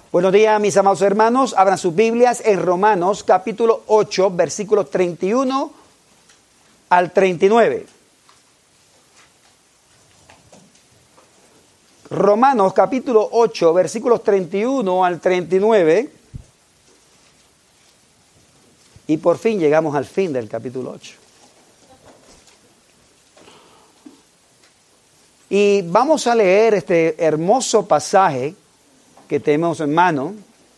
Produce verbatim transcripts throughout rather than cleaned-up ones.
Buenos días, mis amados hermanos. Abran sus Biblias en Romanos capítulo ocho, versículos treinta y uno al treinta y nueve. Romanos capítulo ocho, versículos treinta y uno al treinta y nueve. Y por fin llegamos al fin del capítulo ocho. Y vamos a leer este hermoso pasaje que tenemos en mano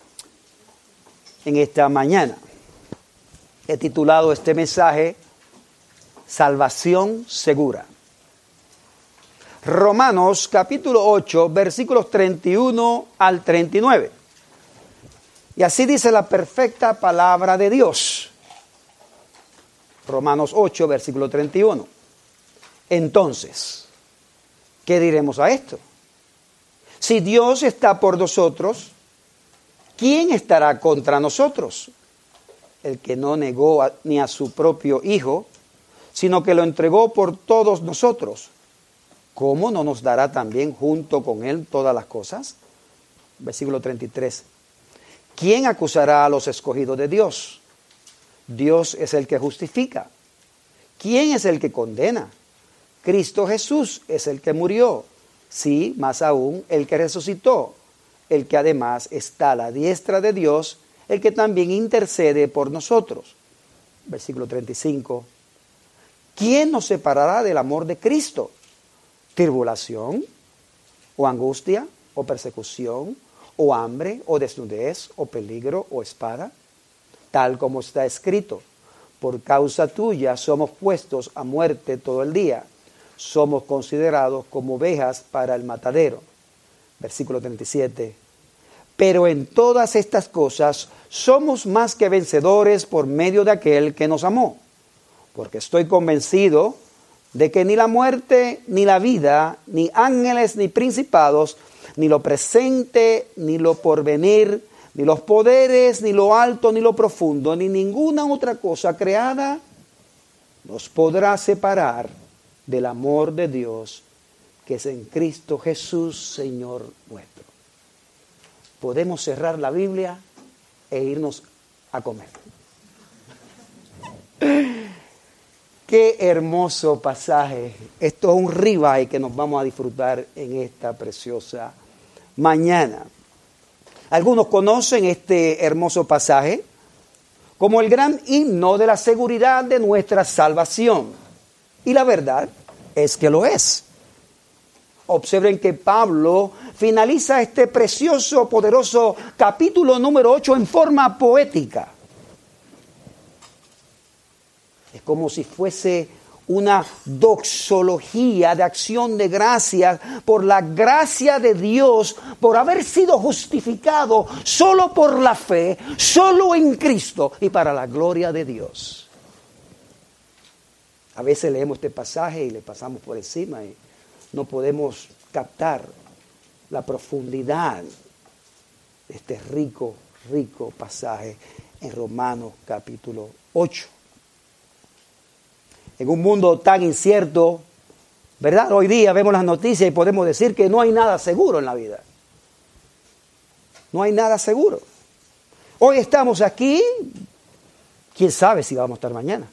en esta mañana. He titulado este mensaje Salvación Segura. Romanos capítulo ocho, versículos treinta y uno al treinta y nueve. Y así dice la perfecta palabra de Dios. Romanos ocho, versículo treinta y uno. Entonces, ¿qué diremos a esto? Si Dios está por nosotros, ¿quién estará contra nosotros? El que no negó a, ni a su propio Hijo, sino que lo entregó por todos nosotros. ¿Cómo no nos dará también junto con Él todas las cosas? Versículo treinta y tres. ¿Quién acusará a los escogidos de Dios? Dios es el que justifica. ¿Quién es el que condena? Cristo Jesús es el que murió. Sí, más aún, el que resucitó, el que además está a la diestra de Dios, el que también intercede por nosotros. Versículo treinta y cinco. ¿Quién nos separará del amor de Cristo? ¿Tribulación? ¿O angustia? ¿O persecución? ¿O hambre? ¿O desnudez? ¿O peligro? ¿O espada? Tal como está escrito, por causa tuya somos puestos a muerte todo el día. Somos considerados como ovejas para el matadero. Versículo treinta y siete. Pero en todas estas cosas somos más que vencedores por medio de aquel que nos amó. Porque estoy convencido de que ni la muerte, ni la vida, ni ángeles, ni principados, ni lo presente, ni lo porvenir, ni los poderes, ni lo alto, ni lo profundo, ni ninguna otra cosa creada nos podrá separar del amor de Dios que es en Cristo Jesús, Señor nuestro. Podemos cerrar la Biblia e irnos a comer. Qué hermoso pasaje. Esto es un ribeye que nos vamos a disfrutar en esta preciosa mañana. Algunos conocen este hermoso pasaje como el gran himno de la seguridad de nuestra salvación. Y la verdad es que lo es. Observen que Pablo finaliza este precioso, poderoso capítulo número ocho en forma poética. Es como si fuese una doxología de acción de gracias por la gracia de Dios, por haber sido justificado solo por la fe, solo en Cristo y para la gloria de Dios. A veces leemos este pasaje y le pasamos por encima y no podemos captar la profundidad de este rico, rico pasaje en Romanos capítulo ocho. En un mundo tan incierto, ¿verdad? Hoy día vemos las noticias y podemos decir que no hay nada seguro en la vida. No hay nada seguro. Hoy estamos aquí, quién sabe si vamos a estar mañana.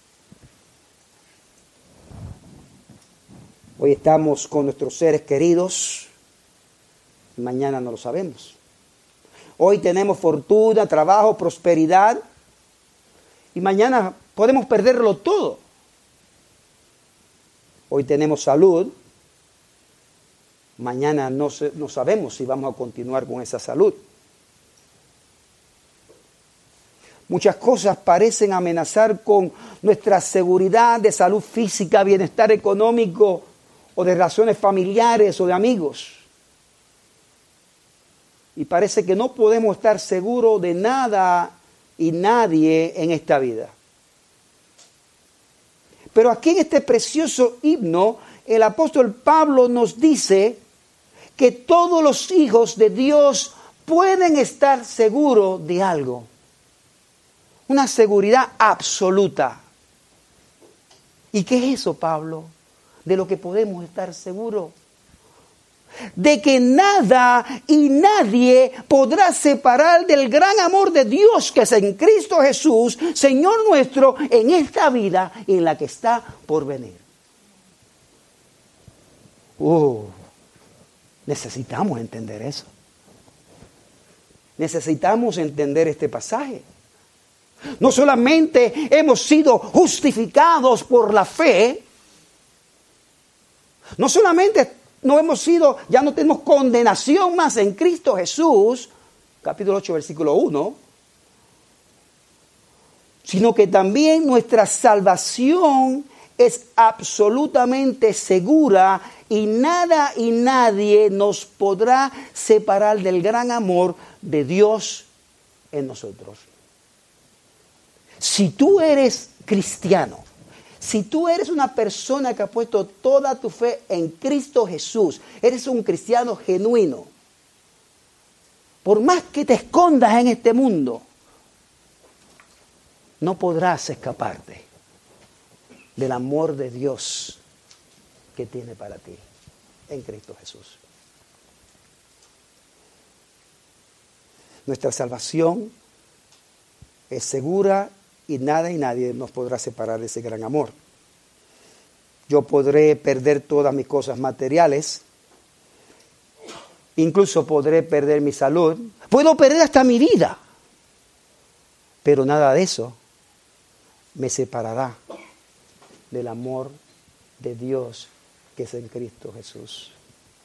Hoy estamos con nuestros seres queridos, mañana no lo sabemos. Hoy tenemos fortuna, trabajo, prosperidad, y mañana podemos perderlo todo. Hoy tenemos salud, mañana no, se, no sabemos si vamos a continuar con esa salud. Muchas cosas parecen amenazar con nuestra seguridad de salud física, bienestar económico, o de relaciones familiares o de amigos. Y parece que no podemos estar seguros de nada y nadie en esta vida. Pero aquí en este precioso himno, el apóstol Pablo nos dice que todos los hijos de Dios pueden estar seguros de algo. Una seguridad absoluta. ¿Y qué es eso, Pablo? De lo que podemos estar seguros. de que nada y nadie podrá separar del gran amor de Dios que es en Cristo Jesús, Señor nuestro, en esta vida y en la que está por venir. Uh, necesitamos entender eso. Necesitamos entender este pasaje. No solamente hemos sido justificados por la fe, no solamente no hemos sido, ya no tenemos condenación más en Cristo Jesús, capítulo ocho, versículo uno, sino que también nuestra salvación es absolutamente segura y nada y nadie nos podrá separar del gran amor de Dios en nosotros. Si tú eres cristiano, si tú eres una persona que ha puesto toda tu fe en Cristo Jesús, eres un cristiano genuino, por más que te escondas en este mundo, no podrás escaparte del amor de Dios que tiene para ti en Cristo Jesús. Nuestra salvación es segura y nada y nadie nos podrá separar de ese gran amor. Yo podré perder todas mis cosas materiales, incluso podré perder mi salud, puedo perder hasta mi vida, pero nada de eso me separará del amor de Dios que es en Cristo Jesús.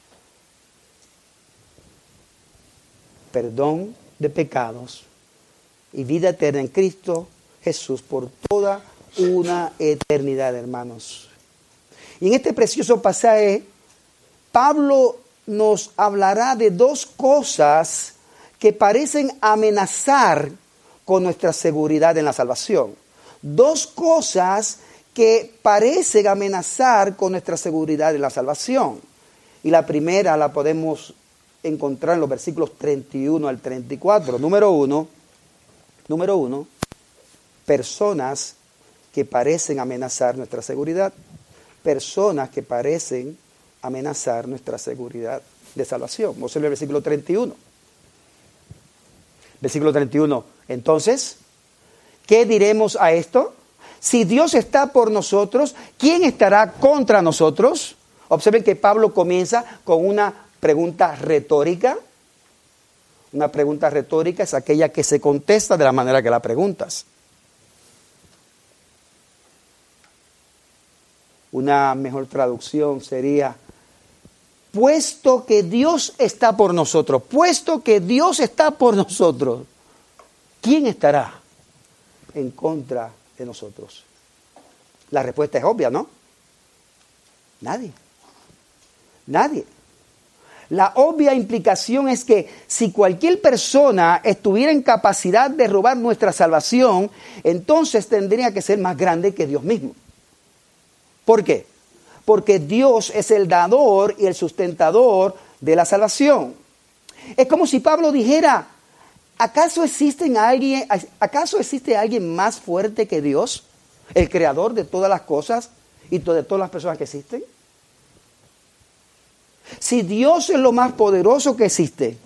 Perdón de pecados y vida eterna en Cristo Jesús por toda una eternidad, hermanos. Y en este precioso pasaje, Pablo nos hablará de dos cosas que parecen amenazar con nuestra seguridad en la salvación. Dos cosas que parecen amenazar con nuestra seguridad en la salvación. Y la primera la podemos encontrar en los versículos treinta y uno al treinta y cuatro. Número uno, número uno, personas que parecen amenazar nuestra seguridad. Personas que parecen amenazar nuestra seguridad de salvación. Vamos a ver el versículo treinta y uno. Versículo treinta y uno. Entonces, ¿qué diremos a esto? Si Dios está por nosotros, ¿quién estará contra nosotros? Observen que Pablo comienza con una pregunta retórica. Una pregunta retórica es aquella que se contesta de la manera que la preguntas. Una mejor traducción sería: puesto que Dios está por nosotros, puesto que Dios está por nosotros, ¿quién estará en contra de nosotros? La respuesta es obvia, ¿no? Nadie. Nadie. La obvia implicación es que si cualquier persona estuviera en capacidad de robar nuestra salvación, entonces tendría que ser más grande que Dios mismo. ¿Por qué? Porque Dios es el dador y el sustentador de la salvación. Es como si Pablo dijera: ¿acaso existe alguien, acaso existe alguien más fuerte que Dios, el creador de todas las cosas y de todas las personas que existen? Si Dios es lo más poderoso que existe,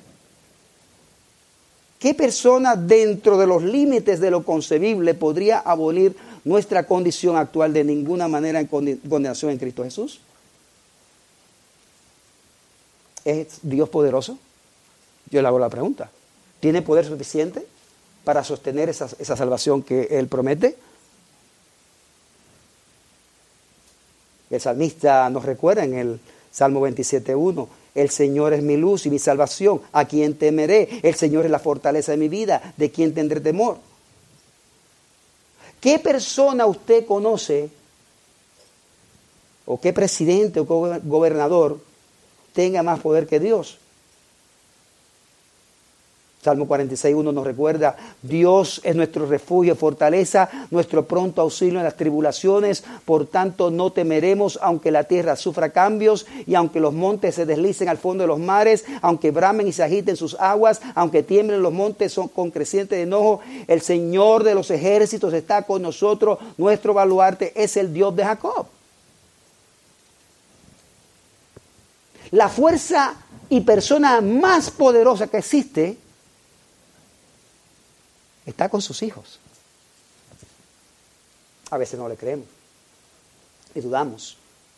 ¿qué persona dentro de los límites de lo concebible podría abolir nuestra condición actual de ninguna manera en condenación en Cristo Jesús? ¿Es Dios poderoso? Yo le hago la pregunta. ¿Tiene poder suficiente para sostener esa, esa salvación que Él promete? El salmista nos recuerda en el Salmo veintisiete uno: el Señor es mi luz y mi salvación, ¿a quién temeré? El Señor es la fortaleza de mi vida, ¿de quién tendré temor? ¿Qué persona usted conoce, o qué presidente o gobernador tenga más poder que Dios? Salmo cuarenta y seis uno nos recuerda: Dios es nuestro refugio, fortaleza, nuestro pronto auxilio en las tribulaciones. Por tanto, no temeremos, aunque la tierra sufra cambios y aunque los montes se deslicen al fondo de los mares, aunque bramen y se agiten sus aguas, aunque tiemblen los montes son con creciente enojo. El Señor de los ejércitos está con nosotros, nuestro baluarte es el Dios de Jacob. La fuerza y persona más poderosa que existe está con sus hijos. A veces no le creemos y dudamos.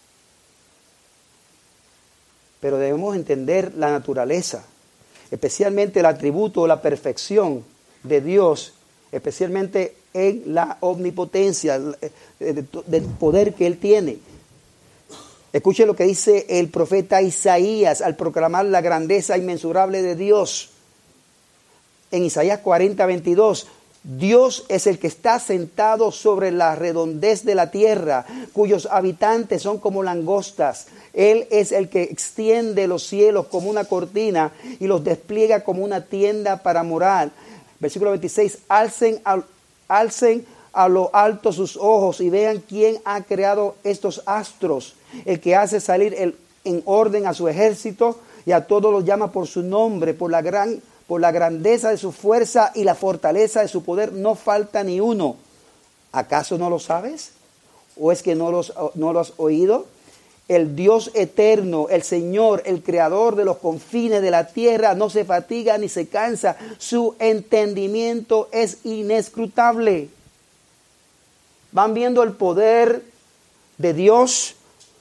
Pero debemos entender la naturaleza, especialmente el atributo o la perfección de Dios, especialmente en la omnipotencia, del poder que Él tiene. Escuche lo que dice el profeta Isaías al proclamar la grandeza inmensurable de Dios. En Isaías cuarenta, veintidós, Dios es el que está sentado sobre la redondez de la tierra, cuyos habitantes son como langostas. Él es el que extiende los cielos como una cortina y los despliega como una tienda para morar. Versículo veintiséis, alcen a, alcen a lo alto sus ojos y vean quién ha creado estos astros, el que hace salir el, en orden a su ejército y a todos los llama por su nombre, por la gran por la grandeza de su fuerza y la fortaleza de su poder, no falta ni uno. ¿Acaso no lo sabes? ¿O es que no, los, no lo has oído? El Dios eterno, el Señor, el creador de los confines de la tierra, no se fatiga ni se cansa. Su entendimiento es inescrutable. ¿Van viendo el poder de Dios?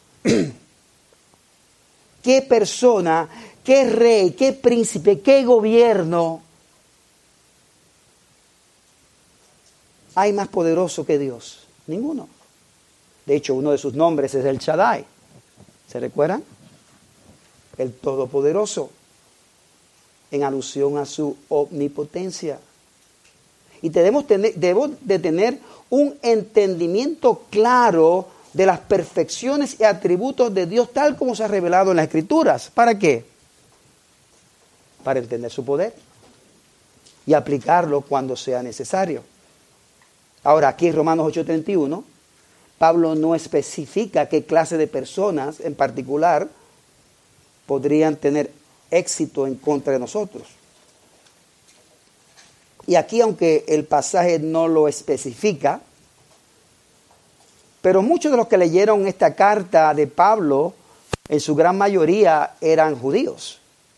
¿Qué persona, qué rey, qué príncipe, qué gobierno hay más poderoso que Dios? Ninguno. De hecho, uno de sus nombres es el Shaddai. ¿Se recuerdan? El Todopoderoso, en alusión a su omnipotencia. Y debemos tener, debemos de tener un entendimiento claro de las perfecciones y atributos de Dios tal como se ha revelado en las Escrituras. ¿Para qué? Para entender su poder y aplicarlo cuando sea necesario. Ahora, aquí en Romanos ocho treinta y uno, Pablo no especifica qué clase de personas en particular podrían tener éxito en contra de nosotros. Y aquí, aunque el pasaje no lo especifica, pero muchos de los que leyeron esta carta de Pablo, en su gran mayoría eran judíos.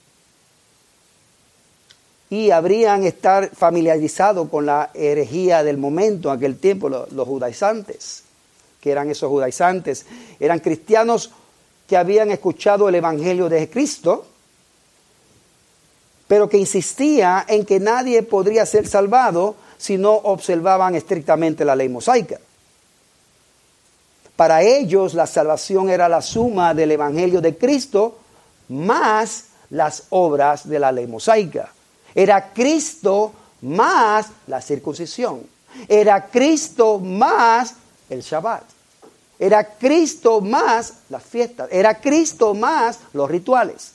Y habrían estar familiarizados con la herejía del momento, en aquel tiempo, los, los judaizantes. Que eran esos judaizantes? Eran cristianos que habían escuchado el evangelio de Cristo, pero que insistía en que nadie podría ser salvado si no observaban estrictamente la ley mosaica. Para ellos la salvación era la suma del evangelio de Cristo más las obras de la ley mosaica. Era Cristo más la circuncisión. Era Cristo más el Shabbat. Era Cristo más las fiestas. Era Cristo más los rituales.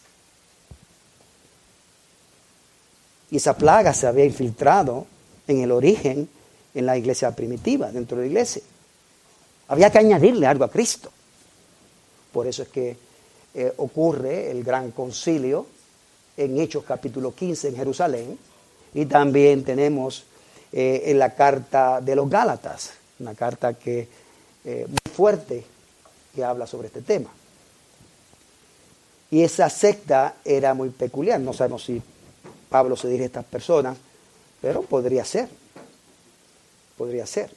Y esa plaga se había infiltrado en el origen, en la iglesia primitiva, dentro de la iglesia. Había que añadirle algo a Cristo. Por eso es que eh, ocurre el gran concilio en Hechos capítulo quince en Jerusalén. Y también tenemos eh, en la carta de los Gálatas, una carta que eh, muy fuerte que habla sobre este tema. Y esa secta era muy peculiar. No sabemos si Pablo se dirige a estas personas, pero podría ser. Podría ser.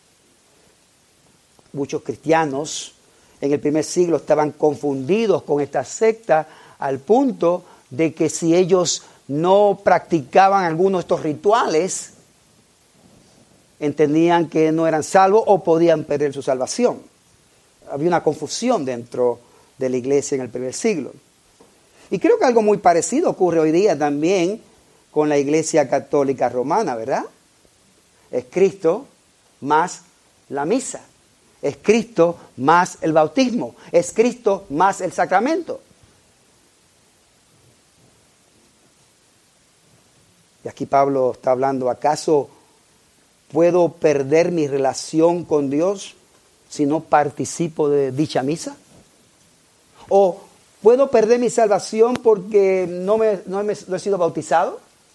Muchos cristianos en el primer siglo estaban confundidos con esta secta al punto de que si ellos no practicaban algunos de estos rituales, entendían que no eran salvos o podían perder su salvación. Había una confusión dentro de la iglesia en el primer siglo. Y creo que algo muy parecido ocurre hoy día también con la iglesia católica romana, ¿verdad? Es Cristo más la misa. Es Cristo más el bautismo. Es Cristo más el sacramento. Y aquí Pablo está hablando, ¿acaso puedo perder mi relación con Dios si no participo de dicha misa? ¿O puedo perder mi salvación porque no, me, no, me, no he sido bautizado?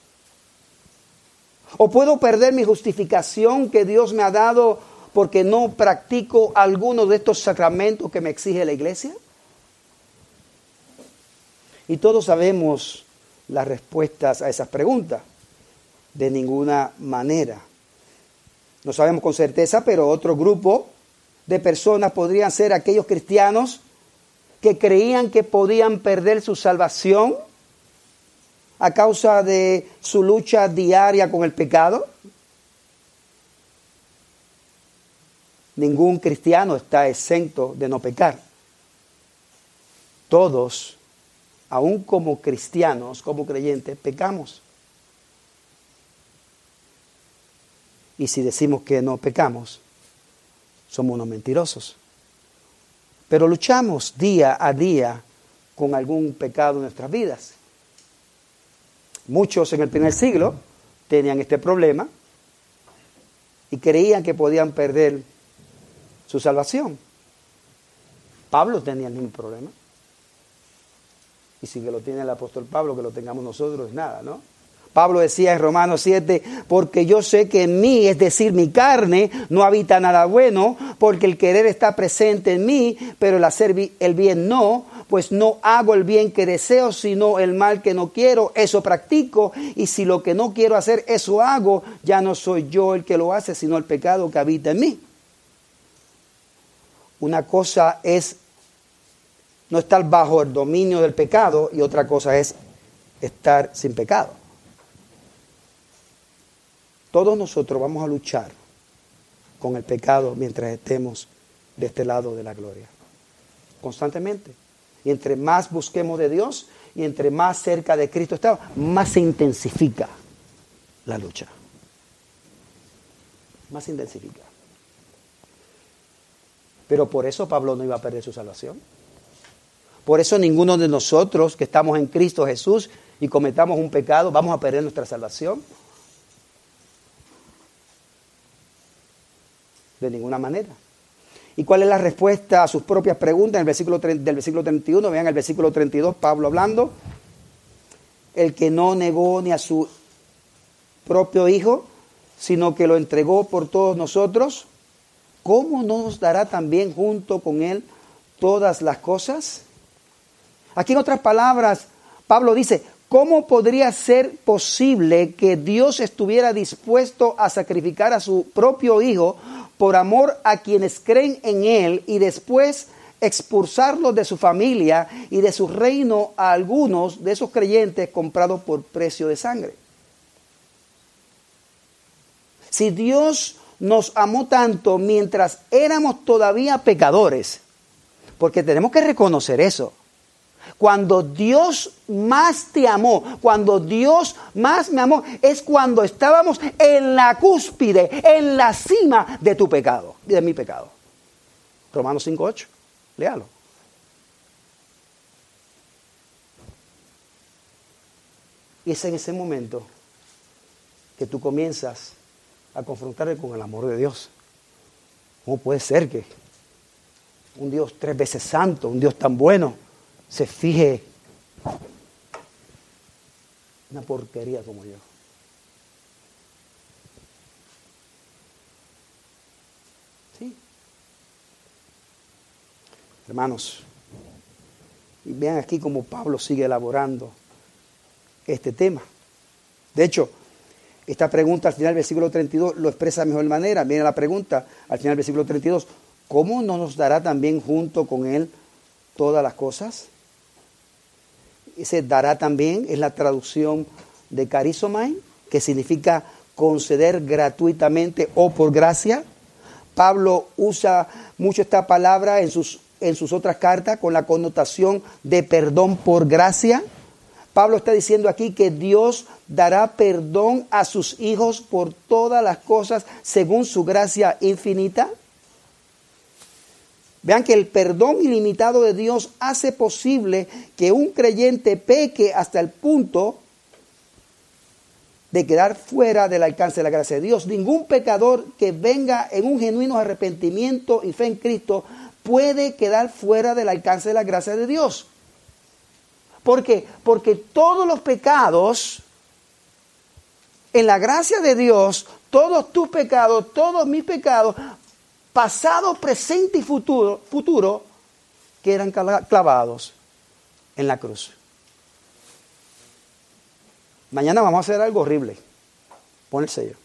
¿O puedo perder mi justificación que Dios me ha dado porque no practico alguno de estos sacramentos que me exige la iglesia? Y todos sabemos las respuestas a esas preguntas. De ninguna manera. No sabemos con certeza, pero otro grupo de personas podrían ser aquellos cristianos que creían que podían perder su salvación a causa de su lucha diaria con el pecado. Ningún cristiano está exento de no pecar. Todos, aun como cristianos, como creyentes, pecamos. Y si decimos que no pecamos, somos unos mentirosos. Pero luchamos día a día con algún pecado en nuestras vidas. Muchos en el primer siglo tenían este problema y creían que podían perder su salvación. Pablo tenía el mismo problema. Y si que lo tiene el apóstol Pablo, que lo tengamos nosotros, es nada, ¿no? Pablo decía en Romanos siete, porque yo sé que en mí, es decir, mi carne, no habita nada bueno, porque el querer está presente en mí, pero el hacer el bien no, pues no hago el bien que deseo, sino el mal que no quiero, eso practico, y si lo que no quiero hacer, eso hago, ya no soy yo el que lo hace, sino el pecado que habita en mí. Una cosa es no estar bajo el dominio del pecado, y otra cosa es estar sin pecado. Todos nosotros vamos a luchar con el pecado mientras estemos de este lado de la gloria. Constantemente. Y entre más busquemos de Dios y entre más cerca de Cristo estamos, más se intensifica la lucha. Más se intensifica. Pero por eso Pablo no iba a perder su salvación. Por eso ninguno de nosotros que estamos en Cristo Jesús y cometamos un pecado, vamos a perder nuestra salvación. De ninguna manera. ¿Y cuál es la respuesta a sus propias preguntas en el versículo del versículo treinta y uno? Vean el versículo treinta y dos, Pablo hablando. El que no negó ni a su propio Hijo, sino que lo entregó por todos nosotros, ¿cómo no nos dará también junto con Él todas las cosas? Aquí en otras palabras, Pablo dice, ¿cómo podría ser posible que Dios estuviera dispuesto a sacrificar a su propio Hijo por amor a quienes creen en Él y después expulsarlos de su familia y de su reino a algunos de esos creyentes comprados por precio de sangre? Si Dios nos amó tanto mientras éramos todavía pecadores, porque tenemos que reconocer eso. Cuando Dios más te amó, cuando Dios más me amó, es cuando estábamos en la cúspide, en la cima de tu pecado, de mi pecado. Romanos cinco ocho, léalo. Y es en ese momento que tú comienzas a confrontarte con el amor de Dios. ¿Cómo puede ser que un Dios tres veces santo, un Dios tan bueno, se fije una porquería como yo? Sí. Hermanos, y vean aquí cómo Pablo sigue elaborando este tema. De hecho, esta pregunta al final del versículo treinta y dos lo expresa de mejor manera. Viene la pregunta al final del versículo treinta y dos. ¿Cómo no nos dará también junto con Él todas las cosas? Ese dará también es la traducción de charizomai, que significa conceder gratuitamente o por gracia. Pablo usa mucho esta palabra en sus, en sus otras cartas con la connotación de perdón por gracia. Pablo está diciendo aquí que Dios dará perdón a sus hijos por todas las cosas según su gracia infinita. Vean que el perdón ilimitado de Dios hace posible que un creyente peque hasta el punto de quedar fuera del alcance de la gracia de Dios. Ningún pecador que venga en un genuino arrepentimiento y fe en Cristo puede quedar fuera del alcance de la gracia de Dios. ¿Por qué? Porque todos los pecados, en la gracia de Dios, todos tus pecados, todos mis pecados, pasado, presente y futuro, futuro, quedan clavados en la cruz. Mañana vamos a hacer algo horrible. Pon el sello.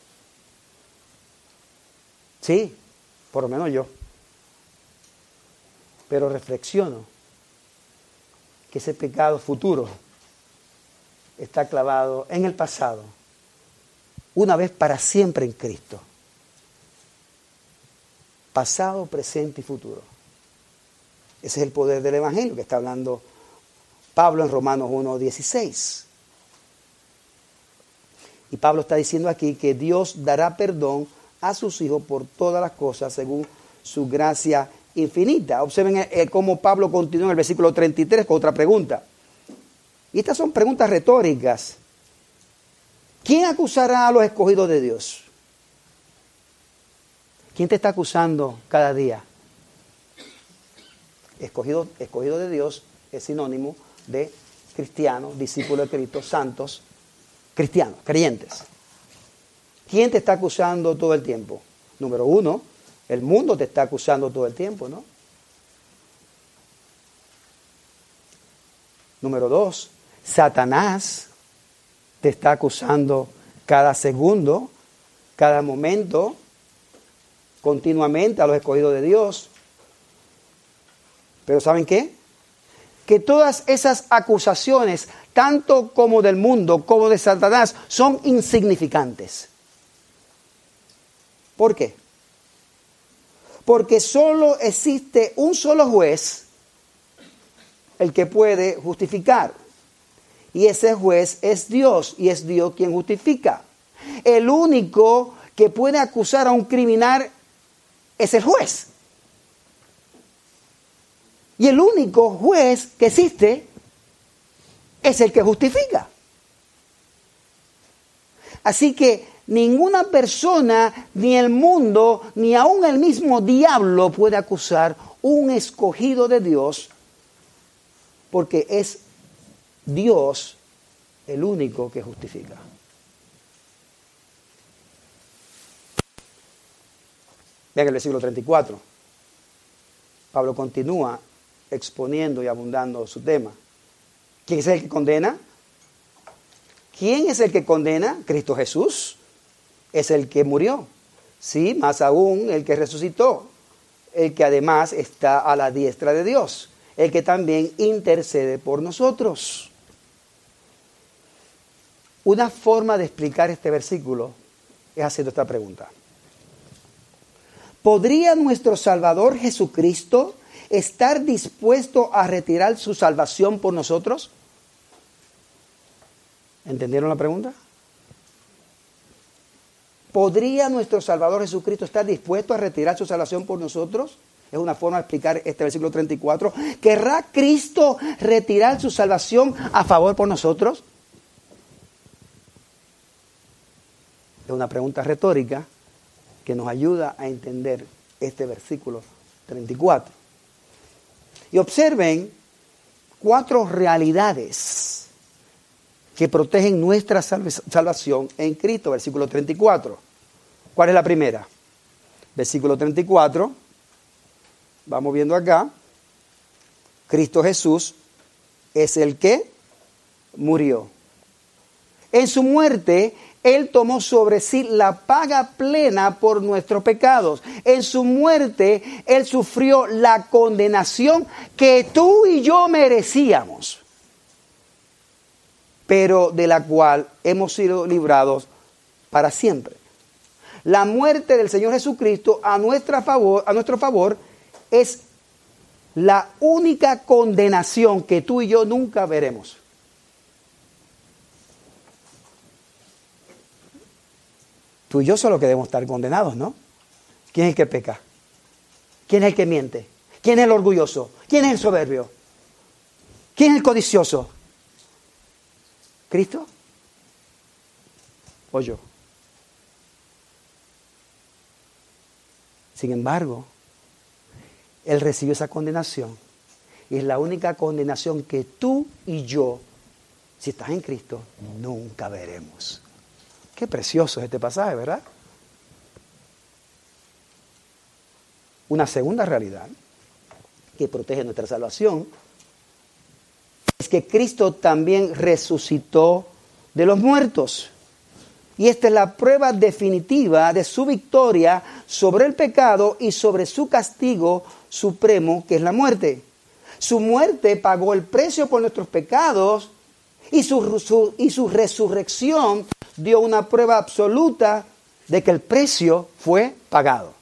Sí, por lo menos yo. Pero reflexiono que ese pecado futuro está clavado en el pasado, una vez para siempre en Cristo. Pasado, presente y futuro. Ese es el poder del Evangelio que está hablando Pablo en Romanos uno dieciséis. Y Pablo está diciendo aquí que Dios dará perdón a sus hijos por todas las cosas según su gracia infinita. Observen eh, cómo Pablo continúa en el versículo treinta y tres con otra pregunta. Y estas son preguntas retóricas. ¿Quién acusará a los escogidos de Dios? ¿Quién te está acusando cada día? Escogido, escogido de Dios es sinónimo de cristianos, discípulos de Cristo, santos, cristianos, creyentes. ¿Quién te está acusando todo el tiempo? Número uno, el mundo te está acusando todo el tiempo, ¿no? Número dos, Satanás te está acusando cada segundo, cada momento, continuamente a los escogidos de Dios. Pero ¿saben qué? Que todas esas acusaciones, tanto como del mundo como de Satanás, son insignificantes. ¿Por qué? Porque solo existe un solo juez, el que puede justificar. Y ese juez es Dios, y es Dios quien justifica. El único que puede acusar a un criminal es el juez. Y el único juez que existe es el que justifica. Así que ninguna persona, ni el mundo, ni aún el mismo diablo puede acusar un escogido de Dios, porque es Dios el único que justifica. Vean el versículo treinta y cuatro. Pablo continúa exponiendo y abundando su tema. ¿Quién es el que condena? ¿Quién es el que condena? Cristo Jesús. Es el que murió. Sí, más aún el que resucitó. El que además está a la diestra de Dios. El que también intercede por nosotros. Una forma de explicar este versículo es haciendo esta pregunta. ¿Podría nuestro Salvador Jesucristo estar dispuesto a retirar su salvación por nosotros? ¿Entendieron la pregunta? ¿Podría nuestro Salvador Jesucristo estar dispuesto a retirar su salvación por nosotros? Es una forma de explicar este versículo treinta y cuatro. ¿Querrá Cristo retirar su salvación a favor por nosotros? Es una pregunta retórica que nos ayuda a entender este versículo treinta y cuatro. Y observen cuatro realidades que protegen nuestra salvación en Cristo, versículo treinta y cuatro. ¿Cuál es la primera? Versículo treinta y cuatro, vamos viendo acá, Cristo Jesús es el que murió. En su muerte, Él tomó sobre sí la paga plena por nuestros pecados. En su muerte, Él sufrió la condenación que tú y yo merecíamos, pero de la cual hemos sido librados para siempre. La muerte del Señor Jesucristo a, nuestra favor, a nuestro favor es la única condenación que tú y yo nunca veremos. Tú y yo solo que debemos estar condenados, ¿no? ¿Quién es el que peca? ¿Quién es el que miente? ¿Quién es el orgulloso? ¿Quién es el soberbio? ¿Quién es el codicioso? ¿Cristo o yo? Sin embargo, Él recibió esa condenación y es la única condenación que tú y yo, si estás en Cristo, nunca veremos. Qué precioso es este pasaje, ¿verdad? Una segunda realidad que protege nuestra salvación es que Cristo también resucitó de los muertos. Y esta es la prueba definitiva de su victoria sobre el pecado y sobre su castigo supremo, que es la muerte. Su muerte pagó el precio por nuestros pecados y su, su, y su resurrección dio una prueba absoluta de que el precio fue pagado.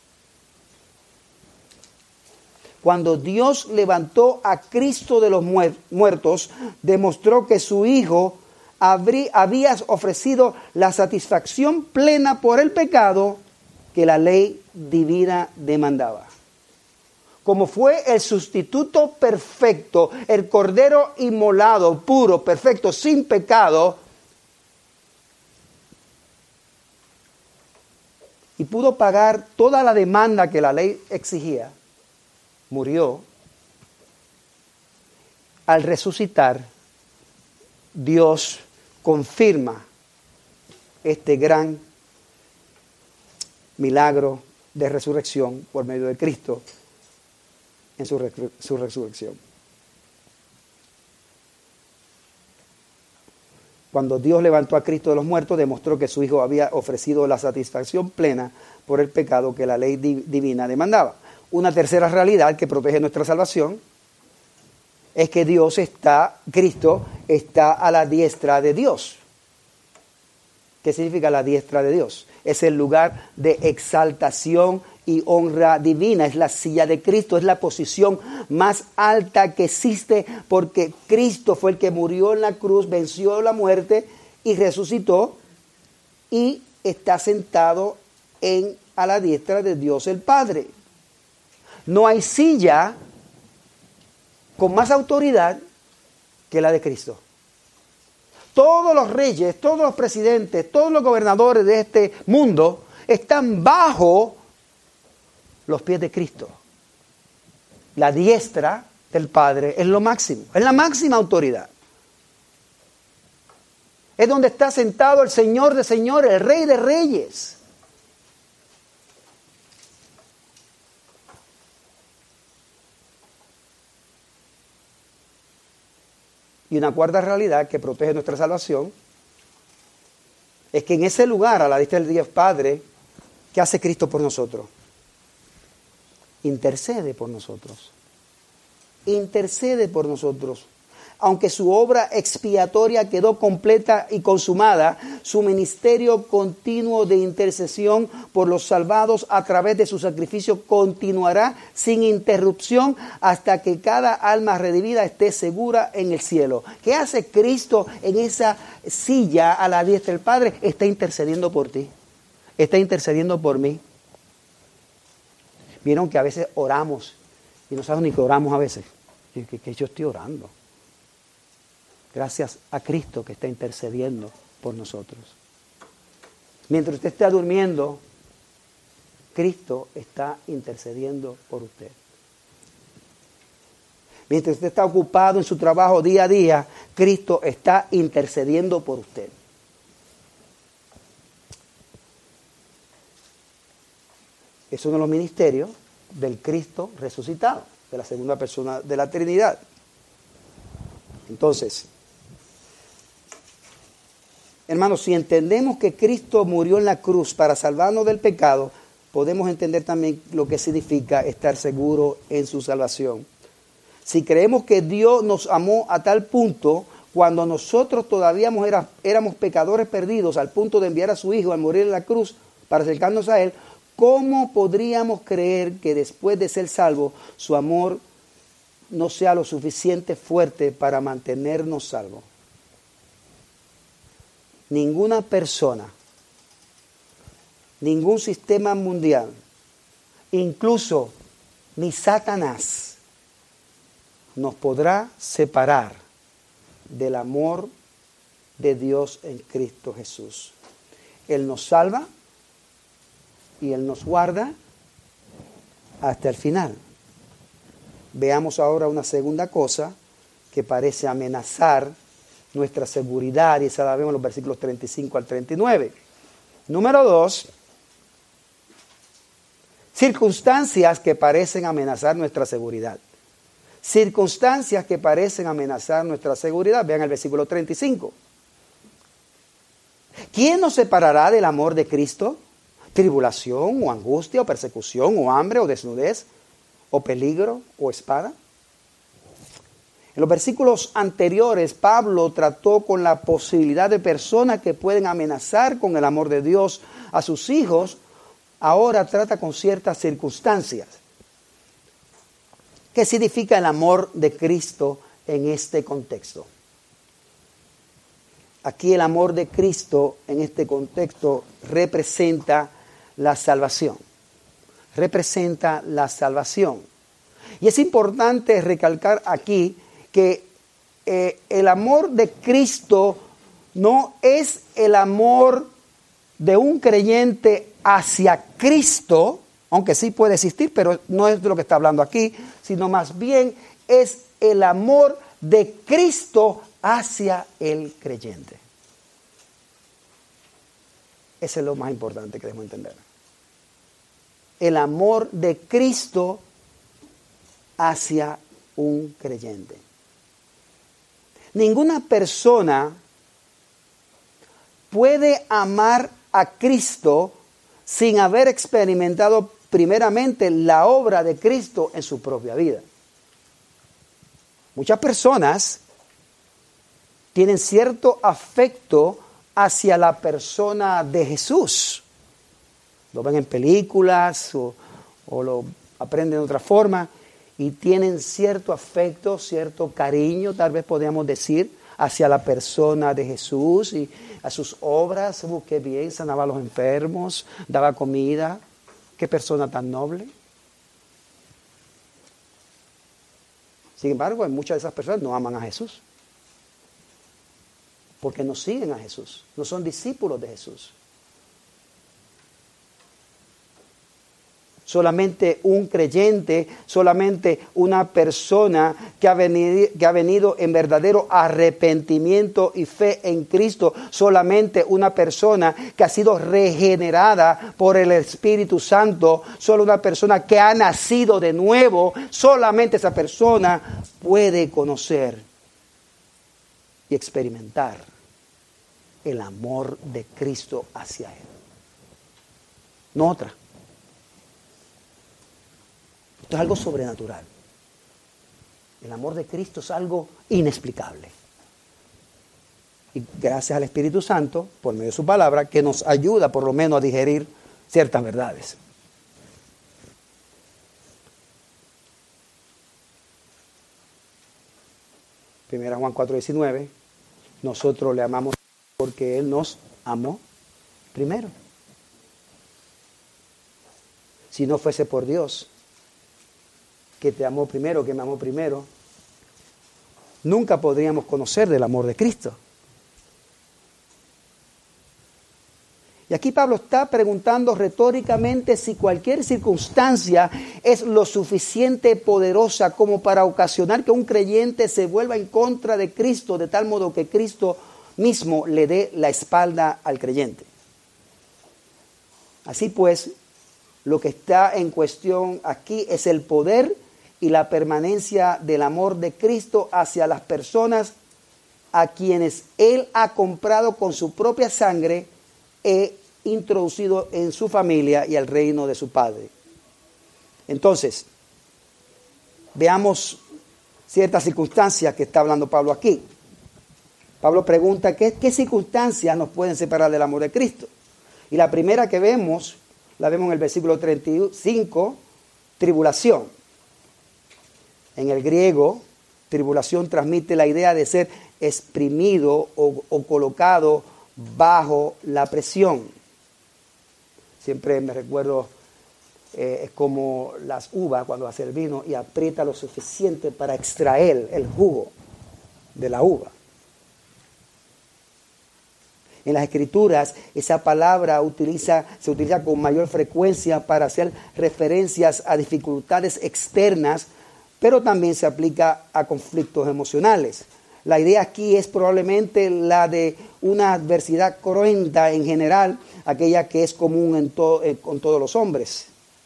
Cuando Dios levantó a Cristo de los muertos, demostró que su Hijo había ofrecido la satisfacción plena por el pecado que la ley divina demandaba. Como fue el sustituto perfecto, el cordero inmolado, puro, perfecto, sin pecado, y pudo pagar toda la demanda que la ley exigía, murió. Al resucitar, Dios confirma este gran milagro de resurrección por medio de Cristo en su, re- su resurrección. Cuando Dios levantó a Cristo de los muertos, demostró que su Hijo había ofrecido la satisfacción plena por el pecado que la ley di- divina demandaba. Una tercera realidad que protege nuestra salvación es que Dios está, Cristo está a la diestra de Dios. ¿Qué significa la diestra de Dios? Es el lugar de exaltación y honra divina. Es la silla de Cristo, es la posición más alta que existe, porque Cristo fue el que murió en la cruz, venció la muerte y resucitó y está sentado en, a la diestra de Dios el Padre. No hay silla con más autoridad que la de Cristo. Todos los reyes, todos los presidentes, todos los gobernadores de este mundo están bajo los pies de Cristo. La diestra del Padre es lo máximo, es la máxima autoridad. Es donde está sentado el Señor de señores, el Rey de reyes. Y una cuarta realidad que protege nuestra salvación es que en ese lugar, a la diestra del Dios Padre, ¿qué hace Cristo por nosotros? Intercede por nosotros. Intercede por nosotros. Aunque su obra expiatoria quedó completa y consumada, su ministerio continuo de intercesión por los salvados a través de su sacrificio continuará sin interrupción hasta que cada alma redimida esté segura en el cielo. ¿Qué hace Cristo en esa silla a la diestra del Padre? Está intercediendo por ti. Está intercediendo por mí. Vieron que a veces oramos y no sabemos ni que oramos a veces. Que, que, que yo estoy orando. Gracias a Cristo que está intercediendo por nosotros. Mientras usted está durmiendo, Cristo está intercediendo por usted. Mientras usted está ocupado en su trabajo día a día, Cristo está intercediendo por usted. Es uno de los ministerios del Cristo resucitado, de la segunda persona de la Trinidad. Entonces, hermanos, si entendemos que Cristo murió en la cruz para salvarnos del pecado, podemos entender también lo que significa estar seguro en su salvación. Si creemos que Dios nos amó a tal punto, cuando nosotros todavía éramos pecadores perdidos, al punto de enviar a su Hijo a morir en la cruz para acercarnos a Él, ¿cómo podríamos creer que después de ser salvos, su amor no sea lo suficiente fuerte para mantenernos salvos? Ninguna persona, ningún sistema mundial, incluso ni Satanás, nos podrá separar del amor de Dios en Cristo Jesús. Él nos salva y Él nos guarda hasta el final. Veamos ahora una segunda cosa que parece amenazar nuestra seguridad, y esa la vemos en los versículos treinta y cinco al treinta y nueve. Número dos, circunstancias que parecen amenazar nuestra seguridad. Circunstancias que parecen amenazar nuestra seguridad. Vean el versículo treinta y cinco. ¿Quién nos separará del amor de Cristo? ¿Tribulación o angustia o persecución o hambre o desnudez o peligro o espada? En los versículos anteriores, Pablo trató con la posibilidad de personas que pueden amenazar con el amor de Dios a sus hijos. Ahora trata con ciertas circunstancias. ¿Qué significa el amor de Cristo en este contexto? Aquí el amor de Cristo en este contexto representa la salvación. Representa la salvación. Y es importante recalcar aquí que eh, el amor de Cristo no es el amor de un creyente hacia Cristo, aunque sí puede existir, pero no es de lo que está hablando aquí, sino más bien es el amor de Cristo hacia el creyente. Eso es lo más importante que debemos entender. El amor de Cristo hacia un creyente. Ninguna persona puede amar a Cristo sin haber experimentado primeramente la obra de Cristo en su propia vida. Muchas personas tienen cierto afecto hacia la persona de Jesús. Lo ven en películas o, o lo aprenden de otra forma y tienen cierto afecto, cierto cariño, tal vez podríamos decir, hacia la persona de Jesús y a sus obras. Uh, qué bien, sanaba a los enfermos, daba comida. Qué persona tan noble. Sin embargo, muchas de esas personas no aman a Jesús. Porque no siguen a Jesús, no son discípulos de Jesús. Solamente un creyente, solamente una persona que ha, venido, que ha venido en verdadero arrepentimiento y fe en Cristo, solamente una persona que ha sido regenerada por el Espíritu Santo, solo una persona que ha nacido de nuevo, solamente esa persona puede conocer y experimentar el amor de Cristo hacia Él. No otra. Esto es algo sobrenatural. El amor de Cristo es algo inexplicable. Y gracias al Espíritu Santo, por medio de su palabra, que nos ayuda por lo menos a digerir ciertas verdades. Primera Juan cuatro diecinueve, nosotros le amamos porque Él nos amó primero. Si no fuese por Dios, que te amó primero, que me amó primero, nunca podríamos conocer del amor de Cristo. Y aquí Pablo está preguntando retóricamente si cualquier circunstancia es lo suficiente poderosa como para ocasionar que un creyente se vuelva en contra de Cristo, de tal modo que Cristo mismo le dé la espalda al creyente. Así pues, lo que está en cuestión aquí es el poder y la permanencia del amor de Cristo hacia las personas a quienes Él ha comprado con su propia sangre e introducido en su familia y al reino de su Padre. Entonces, veamos ciertas circunstancias que está hablando Pablo aquí. Pablo pregunta, ¿qué, qué circunstancias nos pueden separar del amor de Cristo? Y la primera que vemos, la vemos en el versículo treinta y cinco, tribulación. En el griego, tribulación transmite la idea de ser exprimido o, o colocado bajo la presión. Siempre me recuerdo, eh, es como las uvas cuando hace el vino y aprieta lo suficiente para extraer el jugo de la uva. En las Escrituras, esa palabra utiliza, se utiliza con mayor frecuencia para hacer referencias a dificultades externas, pero también se aplica a conflictos emocionales. La idea aquí es probablemente la de una adversidad cruenta en general, aquella que es común en to- eh, con todos los hombres.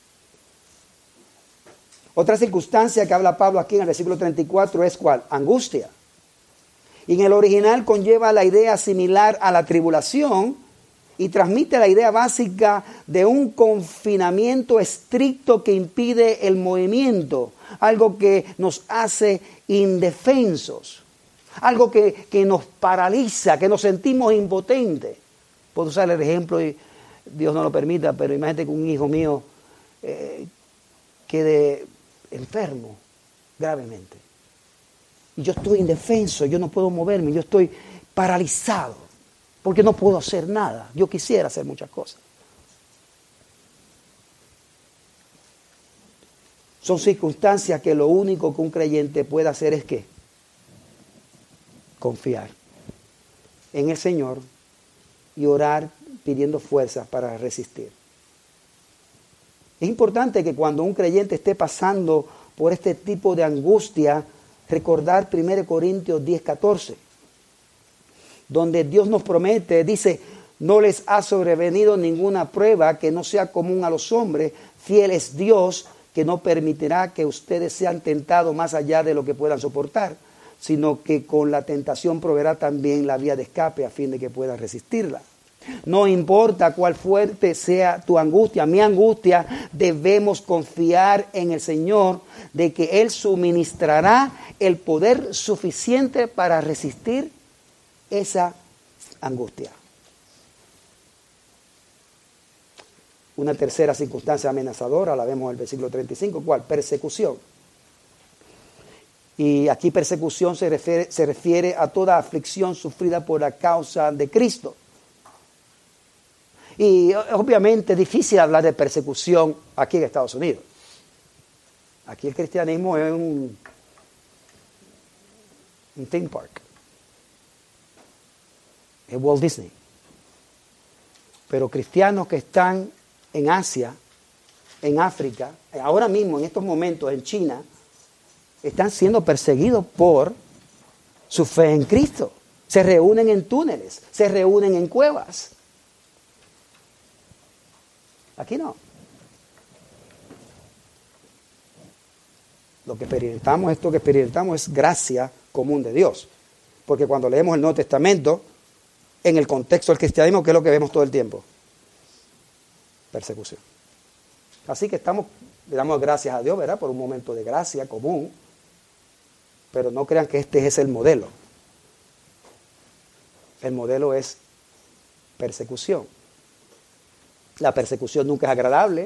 Otra circunstancia que habla Pablo aquí en el versículo treinta y cuatro es ¿cuál? Angustia. Y en el original conlleva la idea similar a la tribulación, y transmite la idea básica de un confinamiento estricto que impide el movimiento, algo que nos hace indefensos, algo que, que nos paraliza, que nos sentimos impotentes. Puedo usar el ejemplo, y Dios no lo permita, pero imagínate que un hijo mío eh, quede enfermo gravemente. Y yo estoy indefenso, yo no puedo moverme, yo estoy paralizado, porque no puedo hacer nada. Yo quisiera hacer muchas cosas. Son circunstancias que lo único que un creyente puede hacer es ¿qué? Confiar en el Señor y orar pidiendo fuerzas para resistir. Es importante que cuando un creyente esté pasando por este tipo de angustia, recordar primero Corintios diez, catorce, donde Dios nos promete, dice, no les ha sobrevenido ninguna prueba que no sea común a los hombres, fiel es Dios que no permitirá que ustedes sean tentados más allá de lo que puedan soportar, sino que con la tentación proveerá también la vía de escape a fin de que puedan resistirla. No importa cuál fuerte sea tu angustia, mi angustia, debemos confiar en el Señor de que Él suministrará el poder suficiente para resistir esa angustia. Una tercera circunstancia amenazadora, la vemos en el versículo treinta y cinco, ¿cuál? Persecución. Y aquí persecución se refiere, se refiere a toda aflicción sufrida por la causa de Cristo. Y obviamente es difícil hablar de persecución aquí en Estados Unidos. Aquí el cristianismo es un, un theme park. Es Walt Disney. Pero cristianos que están en Asia, en África, ahora mismo en estos momentos en China, están siendo perseguidos por su fe en Cristo. Se reúnen en túneles, se reúnen en cuevas. Aquí no. Lo que experimentamos, esto que experimentamos es gracia común de Dios. Porque cuando leemos el Nuevo Testamento, en el contexto del cristianismo, ¿qué es lo que vemos todo el tiempo? Persecución. Así que estamos, le damos gracias a Dios, ¿verdad? Por un momento de gracia común. Pero no crean que este es el modelo. El modelo es persecución. La persecución nunca es agradable,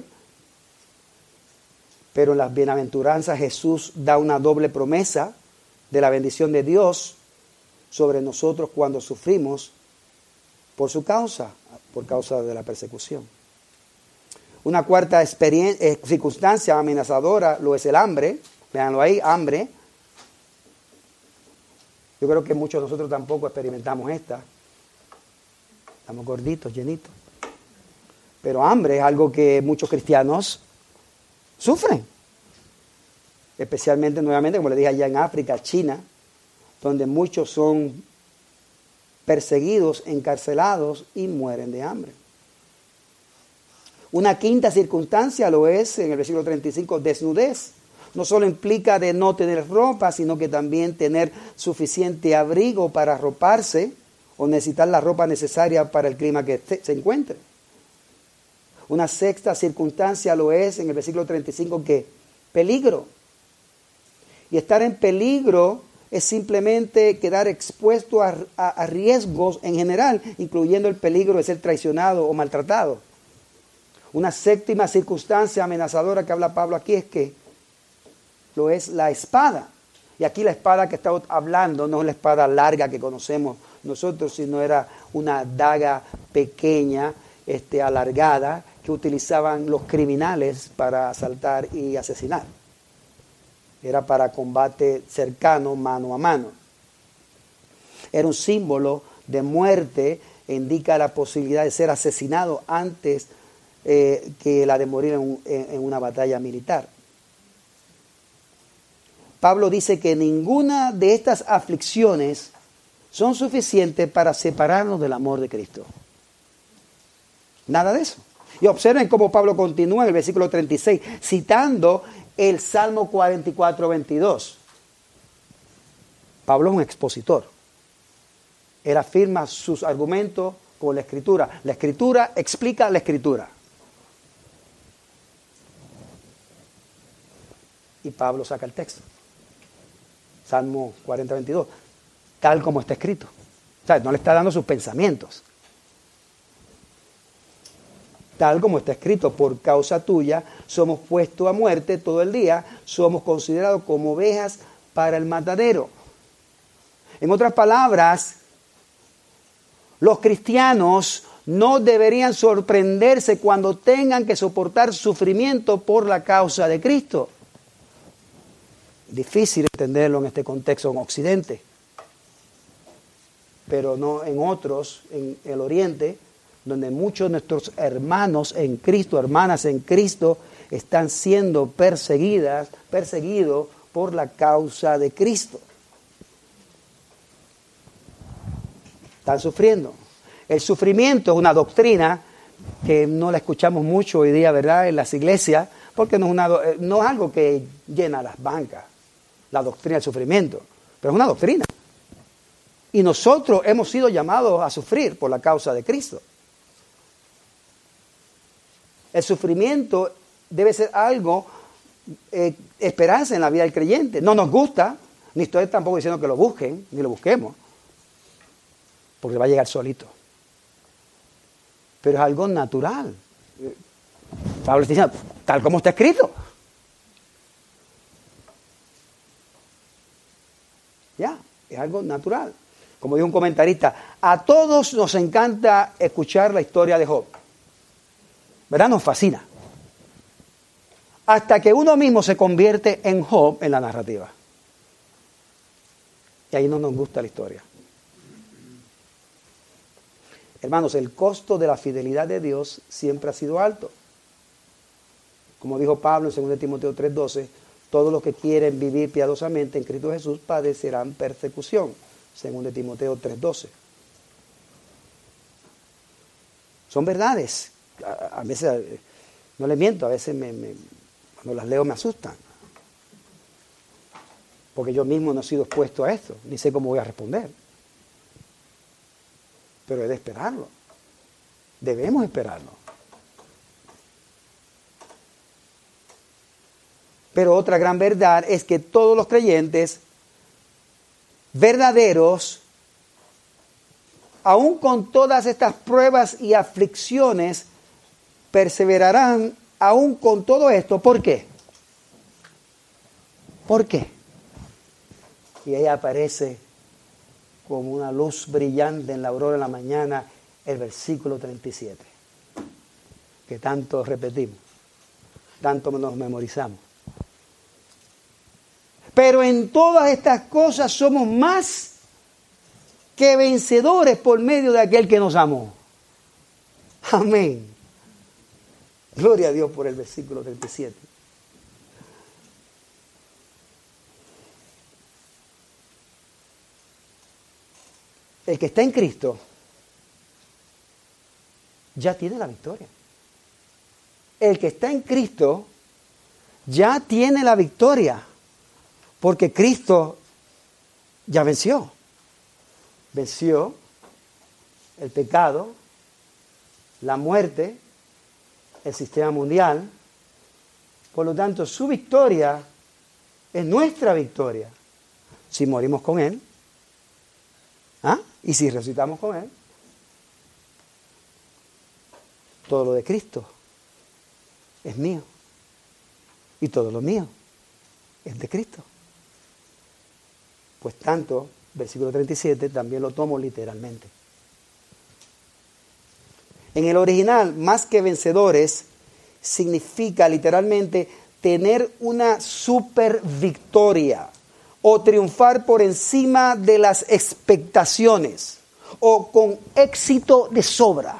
pero en las bienaventuranzas Jesús da una doble promesa de la bendición de Dios sobre nosotros cuando sufrimos por su causa, por causa de la persecución. Una cuarta eh, circunstancia amenazadora lo es el hambre. Véanlo ahí, hambre. Yo creo que muchos de nosotros tampoco experimentamos esta. Estamos gorditos, llenitos. Pero hambre es algo que muchos cristianos sufren. Especialmente, nuevamente, como les dije, allá en África, China, donde muchos son perseguidos, encarcelados y mueren de hambre. Una quinta circunstancia lo es, en el versículo treinta y cinco, desnudez. No solo implica de no tener ropa, sino que también tener suficiente abrigo para arroparse o necesitar la ropa necesaria para el clima que se encuentre. Una sexta circunstancia lo es, en el versículo treinta y cinco, que peligro. Y estar en peligro es simplemente quedar expuesto a, a, a riesgos en general, incluyendo el peligro de ser traicionado o maltratado. Una séptima circunstancia amenazadora que habla Pablo aquí es que lo es la espada. Y aquí la espada que está hablando no es la espada larga que conocemos nosotros, sino era una daga pequeña, este, alargada, que utilizaban los criminales para asaltar y asesinar. Era para combate cercano, mano a mano. Era un símbolo de muerte e indica la posibilidad de ser asesinado antes eh, que la de morir en, un, en una batalla militar. Pablo dice que ninguna de estas aflicciones son suficientes para separarnos del amor de Cristo. Nada de eso. Y observen cómo Pablo continúa en el versículo treinta y seis, citando el Salmo cuarenta y cuatro, veintidós. Pablo es un expositor. Él afirma sus argumentos con la Escritura. La Escritura explica la Escritura. Y Pablo saca el texto. Salmo cuarenta, veintidós. Tal como está escrito. O sea, no le está dando sus pensamientos. Tal como está escrito, por causa tuya somos puestos a muerte todo el día, somos considerados como ovejas para el matadero. En otras palabras, los cristianos no deberían sorprenderse cuando tengan que soportar sufrimiento por la causa de Cristo. Difícil entenderlo en este contexto en Occidente, pero no en otros, en el Oriente, donde muchos de nuestros hermanos en Cristo, hermanas en Cristo, están siendo perseguidas, perseguidos por la causa de Cristo. Están sufriendo. El sufrimiento es una doctrina que no la escuchamos mucho hoy día, ¿verdad?, en las iglesias, porque no es, una, no es algo que llena las bancas, la doctrina del sufrimiento, pero es una doctrina. Y nosotros hemos sido llamados a sufrir por la causa de Cristo. El sufrimiento debe ser algo, eh, esperarse en la vida del creyente. No nos gusta, ni estoy tampoco diciendo que lo busquen, ni lo busquemos, porque va a llegar solito. Pero es algo natural. Pablo está diciendo, tal como está escrito. Ya, es algo natural. Como dijo un comentarista, a todos nos encanta escuchar la historia de Job. ¿Verdad? Nos fascina. Hasta que uno mismo se convierte en Job en la narrativa. Y ahí no nos gusta la historia. Hermanos, el costo de la fidelidad de Dios siempre ha sido alto. Como dijo Pablo en segunda Timoteo tres doce, todos los que quieren vivir piadosamente en Cristo Jesús padecerán persecución. segunda Timoteo tres doce. Son verdades. A, a veces, no les miento, a veces me, me, cuando las leo me asustan. Porque yo mismo no he sido expuesto a esto, ni sé cómo voy a responder. Pero he de esperarlo. Debemos esperarlo. Pero otra gran verdad es que todos los creyentes verdaderos, aun con todas estas pruebas y aflicciones, perseverarán aún con todo esto. ¿Por qué? ¿Por qué? Y ahí aparece como una luz brillante en la aurora de la mañana el versículo treinta y siete, que tanto repetimos, tanto nos memorizamos. Pero en todas estas cosas somos más que vencedores por medio de aquel que nos amó. Amén. Gloria a Dios por el versículo treinta y siete. El que está en Cristo ya tiene la victoria. El que está en Cristo ya tiene la victoria. Porque Cristo ya venció. Venció el pecado, la muerte, el sistema mundial. Por lo tanto, su victoria es nuestra victoria. Si morimos con Él, ¿ah? Y si resucitamos con Él, todo lo de Cristo es mío. Y todo lo mío es de Cristo. Pues tanto, versículo treinta y siete, también lo tomo literalmente. En el original, más que vencedores, significa literalmente tener una super victoria o triunfar por encima de las expectaciones o con éxito de sobra.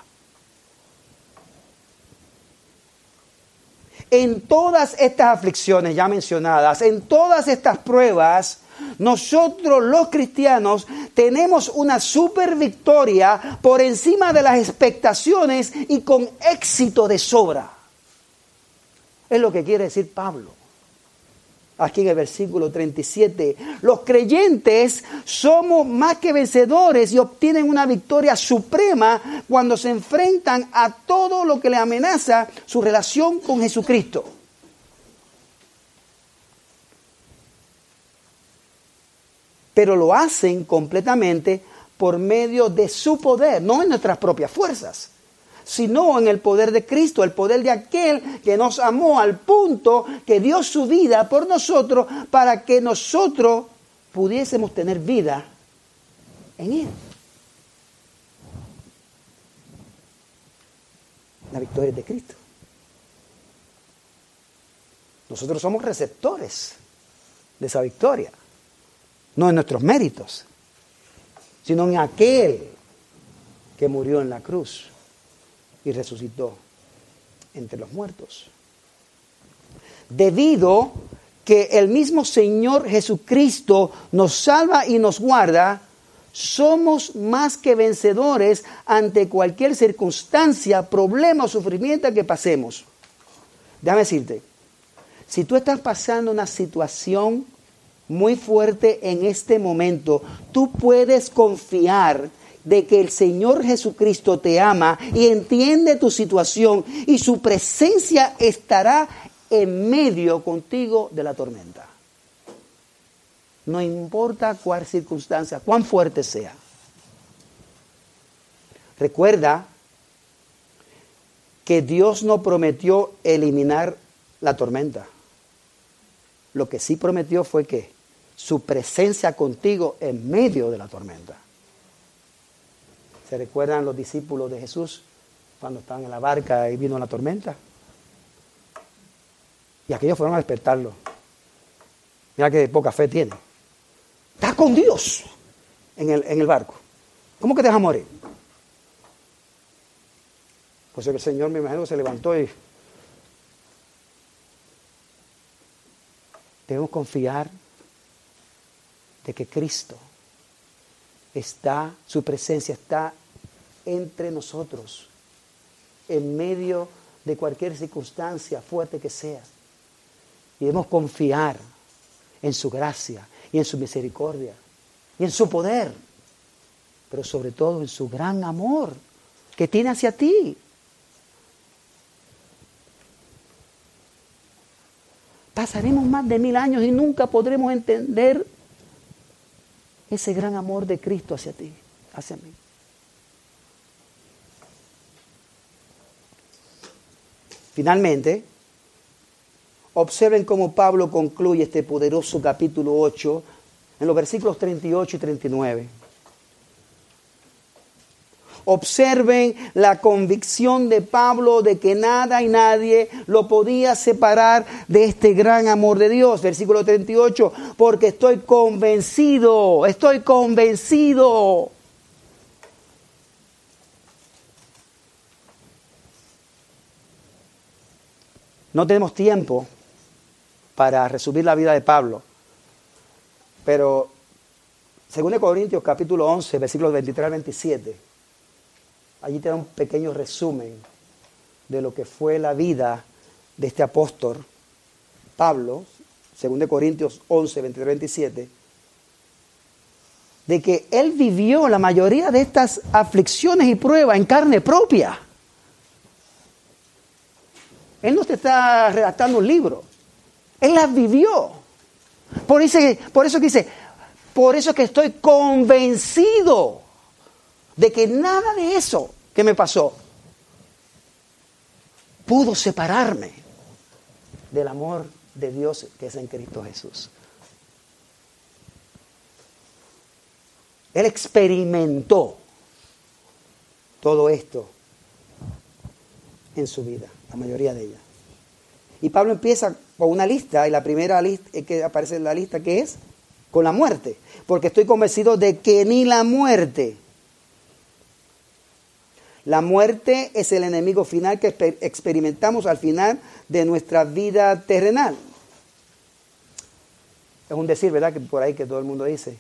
En todas estas aflicciones ya mencionadas, en todas estas pruebas, nosotros los cristianos tenemos una super victoria por encima de las expectaciones y con éxito de sobra. Es lo que quiere decir Pablo. aquí en el versículo treinta y siete. Los creyentes somos más que vencedores y obtienen una victoria suprema cuando se enfrentan a todo lo que le amenaza su relación con Jesucristo. Pero lo hacen completamente por medio de su poder, no en nuestras propias fuerzas, sino en el poder de Cristo, el poder de aquel que nos amó al punto que dio su vida por nosotros para que nosotros pudiésemos tener vida en Él. La victoria es de Cristo. Nosotros somos receptores de esa victoria, no en nuestros méritos, sino en aquel que murió en la cruz y resucitó entre los muertos. Debido que el mismo Señor Jesucristo nos salva y nos guarda, somos más que vencedores ante cualquier circunstancia, problema o sufrimiento que pasemos. Déjame decirte, si tú estás pasando una situación muy fuerte en este momento, tú puedes confiar de que el Señor Jesucristo te ama y entiende tu situación y su presencia estará en medio contigo de la tormenta. No importa cuál circunstancia, cuán fuerte sea. Recuerda que Dios no prometió eliminar la tormenta. Lo que sí prometió fue que su presencia contigo en medio de la tormenta. ¿Se recuerdan los discípulos de Jesús cuando estaban en la barca y vino la tormenta? Y aquellos fueron a despertarlo. Mira que poca fe tiene. Está con Dios en el, en el barco. ¿Cómo que te deja morir? Pues el Señor, me imagino, se levantó y debemos confiar de que Cristo está, su presencia está entre nosotros, en medio de cualquier circunstancia fuerte que sea. Y debemos confiar en su gracia y en su misericordia y en su poder, pero sobre todo en su gran amor que tiene hacia ti. Pasaremos más de mil años y nunca podremos entender ese gran amor de Cristo hacia ti, hacia mí. Finalmente, observen cómo Pablo concluye este poderoso capítulo ocho en los versículos treinta y ocho y treinta y nueve. Observen la convicción de Pablo de que nada y nadie lo podía separar de este gran amor de Dios. Versículo treinta y ocho, porque estoy convencido, estoy convencido. No tenemos tiempo para resumir la vida de Pablo, pero según Corintios capítulo once, versículos veintitrés al veintisiete, allí te da un pequeño resumen de lo que fue la vida de este apóstol Pablo, según Corintios once, veintitrés al veintisiete, de que él vivió la mayoría de estas aflicciones y pruebas en carne propia. Él no te está redactando un libro, él las vivió. Por eso, por eso que dice, por eso que estoy convencido de que nada de eso que me pasó pudo separarme del amor de Dios que es en Cristo Jesús. Él experimentó todo esto en su vida, la mayoría de ellas. Y Pablo empieza con una lista, y la primera lista que aparece en la lista, que es con la muerte, porque estoy convencido de que ni la muerte, la muerte es el enemigo final que experimentamos al final de nuestra vida terrenal. Es un decir, ¿verdad?, que por ahí que todo el mundo dice.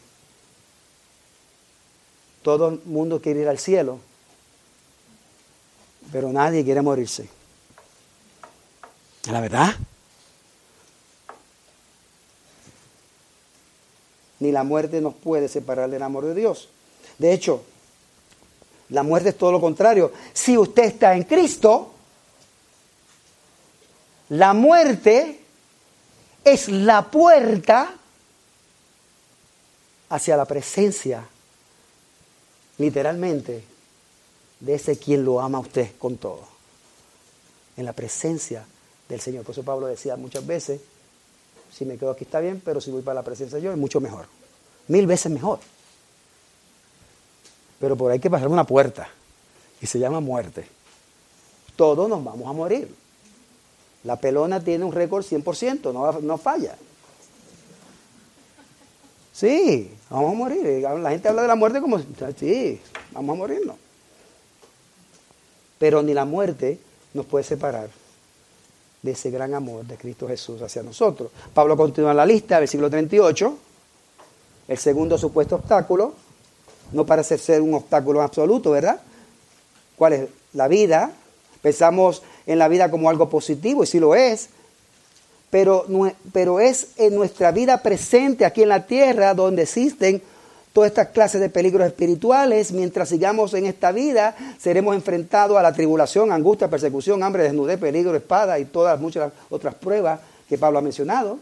Todo el mundo quiere ir al cielo, pero nadie quiere morirse. ¿Es la verdad? ni la muerte nos puede separar del amor de Dios. De hecho, la muerte es todo lo contrario. Si usted está en Cristo, la muerte es la puerta hacia la presencia, literalmente, de ese quien lo ama a usted con todo. En la presencia del Señor. Por eso Pablo decía muchas veces, si me quedo aquí está bien, pero si voy para la presencia de Dios es mucho mejor. Mil veces mejor. Pero por ahí hay que pasar una puerta y se llama muerte. Todos nos vamos a morir. La pelona tiene un récord cien por ciento, no, no falla. Sí, vamos a morir. La gente habla de la muerte como, sí, vamos a morirnos. Pero ni la muerte nos puede separar de ese gran amor de Cristo Jesús hacia nosotros. Pablo continúa en la lista, versículo treinta y ocho. El segundo supuesto obstáculo, no parece ser un obstáculo absoluto, ¿verdad? ¿Cuál es? La vida. Pensamos en la vida como algo positivo, y sí lo es. Pero, pero es en nuestra vida presente aquí en la tierra donde existen todas estas clases de peligros espirituales. Mientras sigamos en esta vida, seremos enfrentados a la tribulación, angustia, persecución, hambre, desnudez, peligro, espada y todas muchas otras pruebas que Pablo ha mencionado.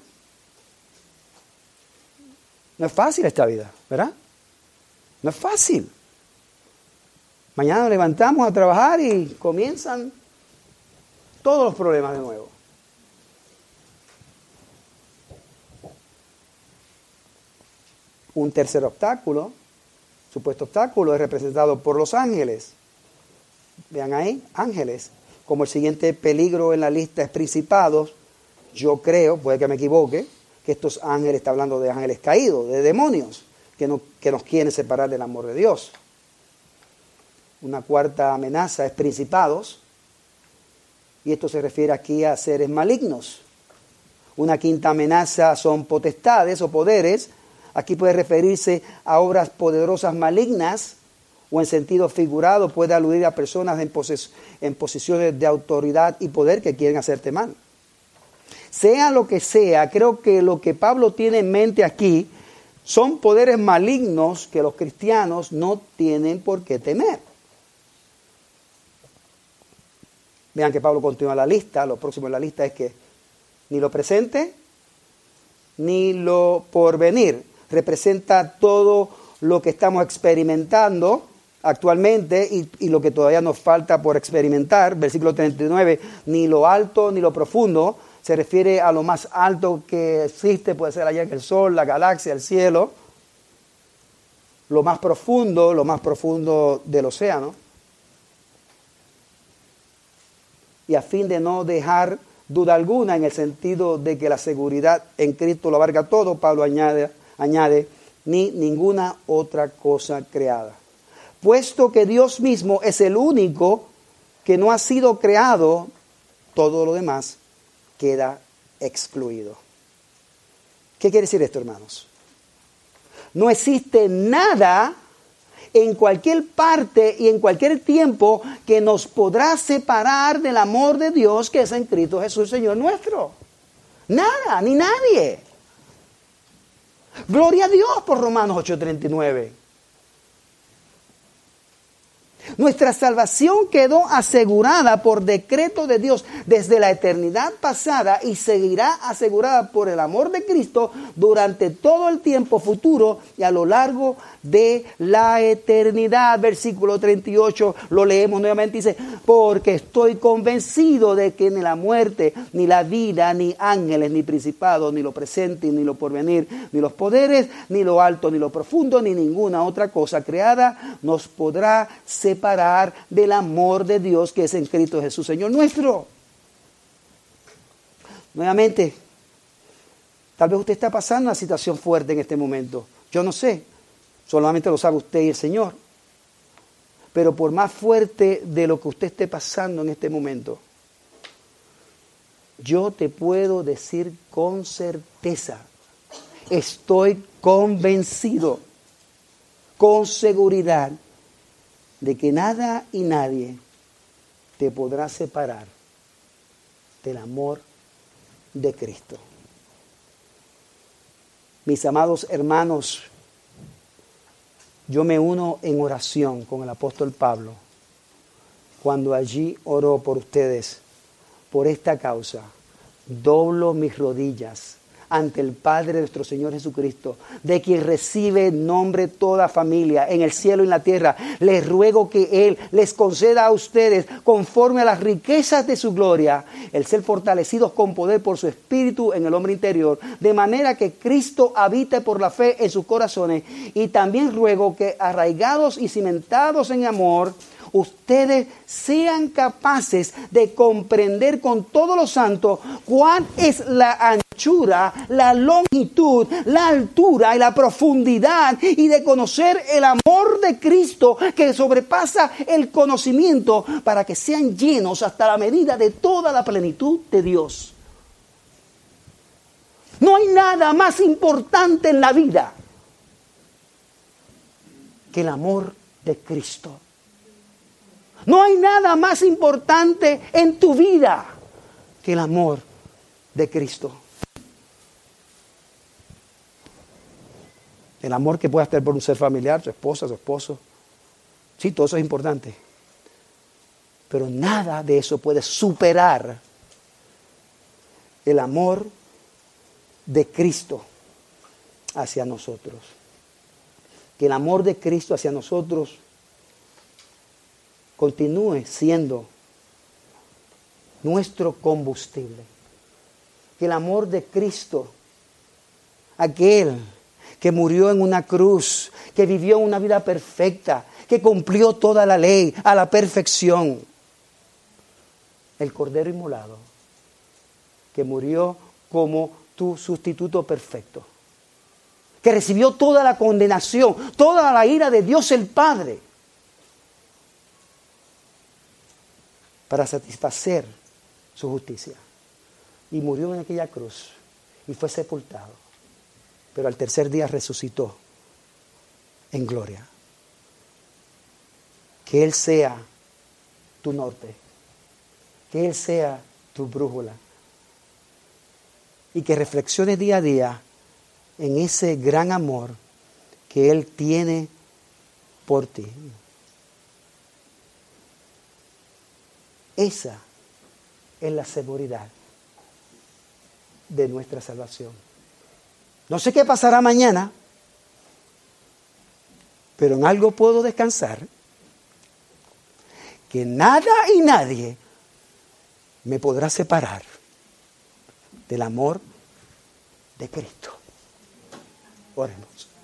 No es fácil esta vida, ¿verdad? No es fácil. Mañana nos levantamos a trabajar y comienzan todos los problemas de nuevo. Un tercer obstáculo, supuesto obstáculo, es representado por los ángeles. Vean ahí, ángeles. Como el siguiente peligro en la lista es principados, yo creo, puede que me equivoque, que estos ángeles, está hablando de ángeles caídos, de demonios, que, no, que nos quieren separar del amor de Dios. Una cuarta amenaza es principados, y esto se refiere aquí a seres malignos. Una quinta amenaza son potestades o poderes. Aquí puede referirse a obras poderosas malignas, o en sentido figurado puede aludir a personas en, poses- en posiciones de autoridad y poder que quieren hacerte mal. Sea lo que sea, creo que lo que Pablo tiene en mente aquí son poderes malignos que los cristianos no tienen por qué temer. Vean que Pablo continúa la lista. Lo próximo en la lista es que ni lo presente ni lo porvenir. Representa todo lo que estamos experimentando actualmente y, y lo que todavía nos falta por experimentar. Versículo treinta y nueve, ni lo alto ni lo profundo. Se refiere a lo más alto que existe, puede ser allá en el sol, la galaxia, el cielo. Lo más profundo, lo más profundo del océano. Y a fin de no dejar duda alguna en el sentido de que la seguridad en Cristo lo abarca todo, Pablo añade, añade, ni ninguna otra cosa creada. Puesto que Dios mismo es el único que no ha sido creado, todo lo demás queda excluido. ¿Qué quiere decir esto, hermanos? No existe nada en cualquier parte y en cualquier tiempo que nos podrá separar del amor de Dios que es en Cristo Jesús, Señor nuestro. Nada, ni nadie. Gloria a Dios por Romanos ocho treinta y nueve. Nuestra salvación quedó asegurada por decreto de Dios desde la eternidad pasada y seguirá asegurada por el amor de Cristo durante todo el tiempo futuro y a lo largo de la eternidad. Versículo treinta y ocho, lo leemos nuevamente, dice, porque estoy convencido de que ni la muerte, ni la vida, ni ángeles, ni principados, ni lo presente, ni lo porvenir, ni los poderes, ni lo alto, ni lo profundo, ni ninguna otra cosa creada nos podrá separar separar del amor de Dios que es en Cristo Jesús, Señor nuestro. Nuevamente, tal vez usted está pasando una situación fuerte en este momento. Yo no sé, solamente lo sabe usted y el Señor. Pero por más fuerte de lo que usted esté pasando en este momento, yo te puedo decir con certeza, estoy convencido, con seguridad, de que nada y nadie te podrá separar del amor de Cristo. Mis amados hermanos, yo me uno en oración con el apóstol Pablo cuando allí oró por ustedes, por esta causa. Doblo mis rodillas ante el Padre de nuestro Señor Jesucristo, de quien recibe nombre toda familia en el cielo y en la tierra. Les ruego que Él les conceda a ustedes, conforme a las riquezas de su gloria, el ser fortalecidos con poder por su Espíritu en el hombre interior, de manera que Cristo habite por la fe en sus corazones. Y también ruego que, arraigados y cimentados en amor, ustedes sean capaces de comprender con todos los santos cuál es la anchura, la longitud, la altura y la profundidad, y de conocer el amor de Cristo que sobrepasa el conocimiento, para que sean llenos hasta la medida de toda la plenitud de Dios. No hay nada más importante en la vida que el amor de Cristo. No hay nada más importante en tu vida que el amor de Cristo. El amor que puedas tener por un ser familiar, su esposa, su esposo. Sí, todo eso es importante. Pero nada de eso puede superar el amor de Cristo hacia nosotros. Que el amor de Cristo hacia nosotros continúe siendo nuestro combustible. Que el amor de Cristo, aquel que murió en una cruz, que vivió una vida perfecta, que cumplió toda la ley a la perfección, el Cordero inmolado, que murió como tu sustituto perfecto, que recibió toda la condenación, toda la ira de Dios el Padre, para satisfacer su justicia. Y murió en aquella cruz y fue sepultado. Pero al tercer día resucitó en gloria. Que Él sea tu norte. Que Él sea tu brújula. Y que reflexiones día a día en ese gran amor que Él tiene por ti. Esa es la seguridad de nuestra salvación. No sé qué pasará mañana, pero en algo puedo descansar, que nada y nadie me podrá separar del amor de Cristo. Oremos.